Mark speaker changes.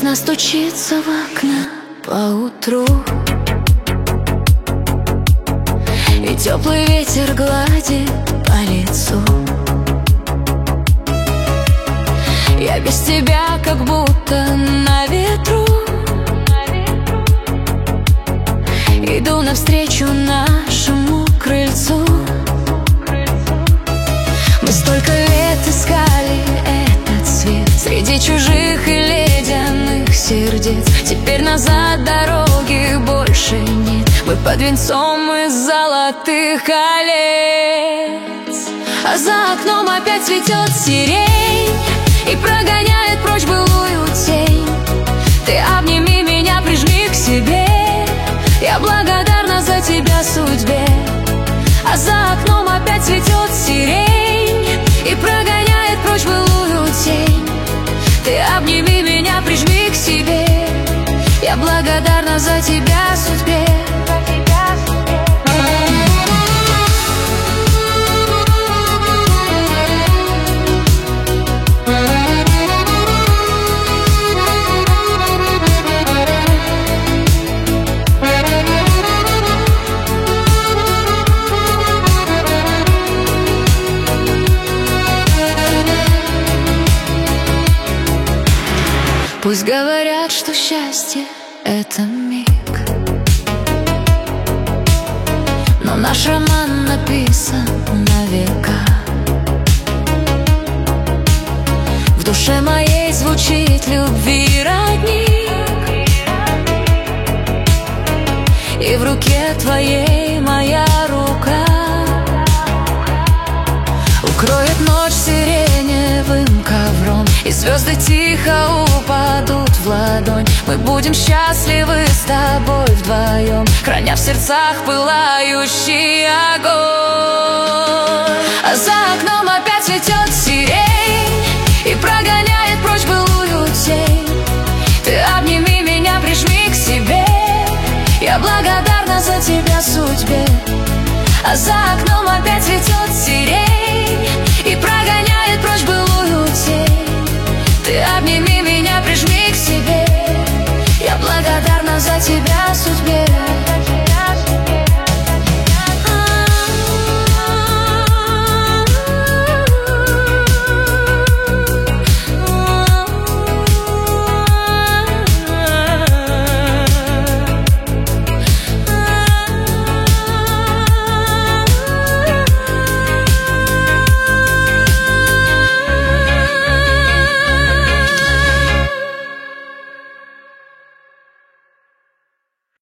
Speaker 1: Весна стучится в окна поутру, и теплый ветер гладит по лицу. Я без тебя как будто на ветру, иду навстречу нашему крыльцу. Мы столько лет искали этот свет среди чужих и ледяных сердец. Теперь назад дороги больше нет. Мы под венцом из золотых колец, а за окном опять цветет сирень и прогоняет прочь былую тень. Ты обними меня, прижми к себе, я благодарна за тебя судьбе. А за окном опять цветет сирень и прогоняет прочь былую тень. Ты обними меня, прижми к себе, я благодарна за тебя судьбе. Пусть говорят, что счастье — это миг, но наш роман написан на века. В душе моей звучит любви родник, и в руке твоей моя рука укроет ночь сиреневым ковром, и звезды тихо упадут в ладонь. Мы будем счастливы с тобой вдвоем, храня в сердцах пылающий огонь. А за окном опять цветет сирень и прогоняет прочь былую тень. Ты обними меня, прижми к себе, я благодарна за тебя судьбе. А за окном опять цветет